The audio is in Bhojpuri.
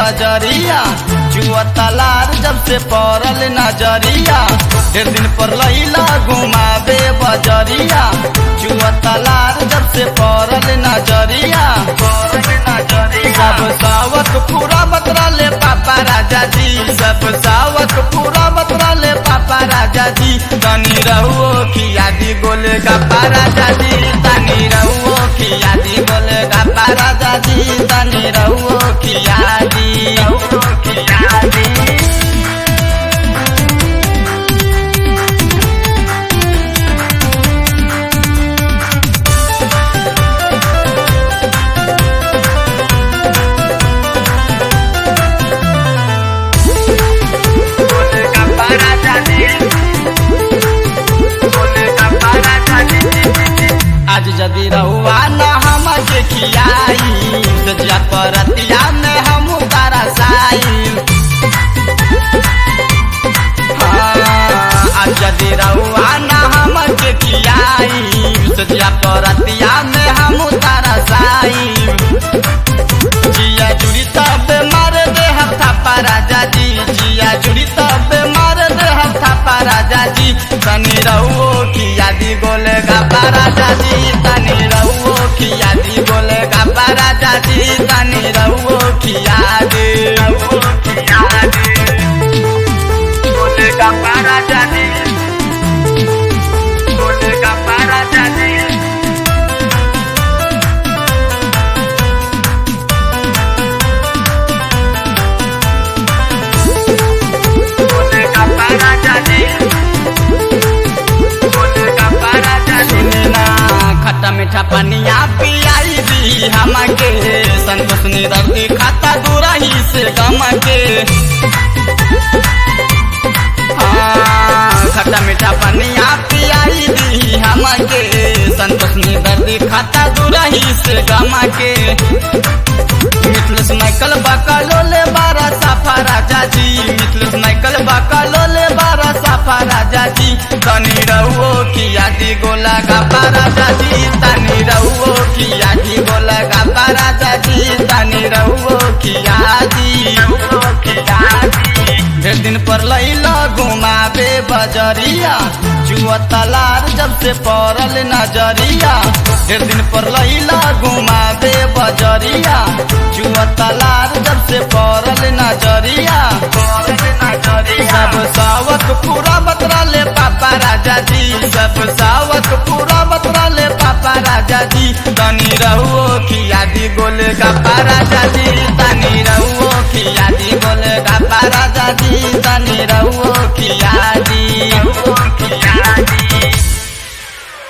बजरिया जुआ तलार जब से पड़ल नजरिया ढेर दिन पर लैला घुमावे बजरिया जुआ तलार जब से पड़ल नजरिया सब सावक पूरा बतरा ले पापा राजा जी सब सावक पूरा बतरा ले पापा राजा जी तनी रहुओ खियादी गोले गप्पा राजा जी तनी रहुओ खियादी गोले गप्पा राजा जी तनी रहुओ खियादी आज जदि रहुआ न हम के खियाई सजिया परतिया में हम तारा साई आज जदि रहुआ न हम के खियाई सजिया परतिया में हम तारा साई जिया जुड़ी तब मार दे हफ्ता राजा जी जिया जुड़ी तब मार दे हफ्ता राजा जी तनी रहुओ खियादी गोले गप्पा राजा जी तनी रहुओ खियादी गोले गप्पा राजा जी तनी रहुओ खियादी गोले गप्पा राजा जी गोले गप्पा राजा जी गोले गप्पा राजा जी खट्टा मीठा पनिया पियाई दी हमके संतोष निरवती खाता दूरही से गम के खट्टा मीठा पनिया पियाई दी हमके संतोष निरवती खाता दूरही से गम के मिथलेश माइकल बकालो ले बारा साफा राजा जी मिथलेश माइकल बकालो ले बारा साफा राजा जी तनी रहुओ खियादी गोला गप्पा राजा जी तनी रहुओ खियादी गोला गप्पा राजा जी तनी रहुओ खियादी ढेर दिन पर लैला घुमावे बजरिया जुआ तलार जब से पड़ल नजरिया ढेर दिन पर लैला घुमावे बजरिया जुआ तलार जब से पड़ल नजरिया सब सावक पूरा बतरा ले पापा राजा जी सब सावक पूरा बतरा ले पापा राजा जी तनी रहुओ खियादी गोले गप्पा राजा जी तनी रहुओ खियादी गोले गप्पा राजा जी तनी रहुओ